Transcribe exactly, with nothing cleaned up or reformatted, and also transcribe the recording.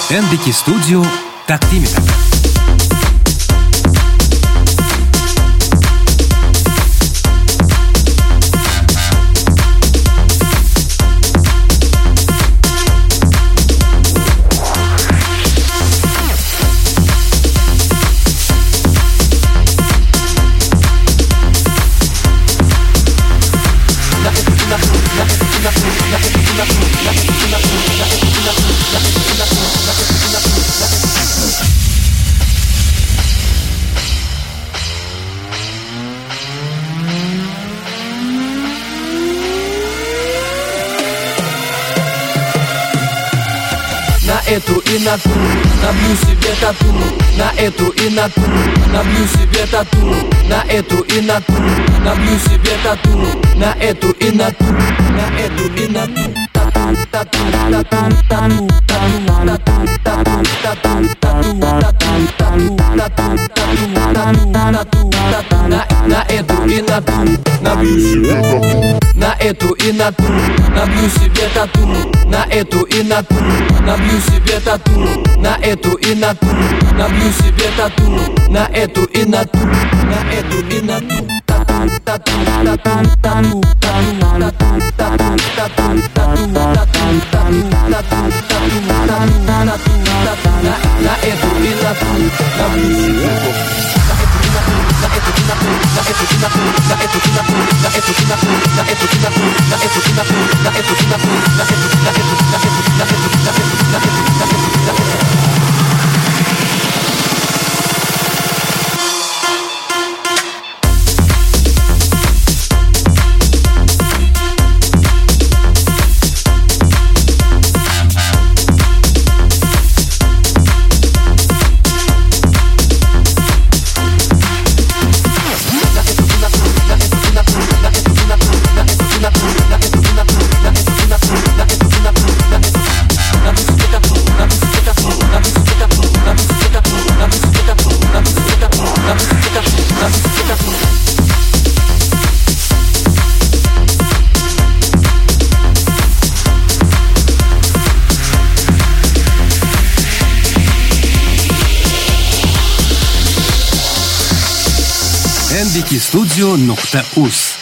эн ди кей Studio тaqdim etadi. Эту и на ту, набью себе тату. На эту и на ту, набью себе тату. На эту и на ту, набью себе тату. На эту и на ту, на эту и на ту. Тату, тату, тату, тату, тату, тату, тату, тату, тату, тату, тату, тату, тату, тату. На на эту и на ту, набью себе тату. На эту и на ту, набью себе тату. На эту и на ту, набью себе тату. На эту и на ту, набью себе тату. На эту и на ту, на эту и на ту. Тату, тату, тату, тату, тату, тату, тату, тату, тату, тату, тату, тату, тату, тату, тату. На на эту и на ту, набью себе тату. На эту и на ту, на эту и на ту, на эту и на ту, на эту и на ту, на эту и на ту, на эту и на ту, на эту и на ту, на эту, на эту, на эту, на эту, на эту, на эту, на эту, на эту. эн ди кей Studio нуқта uz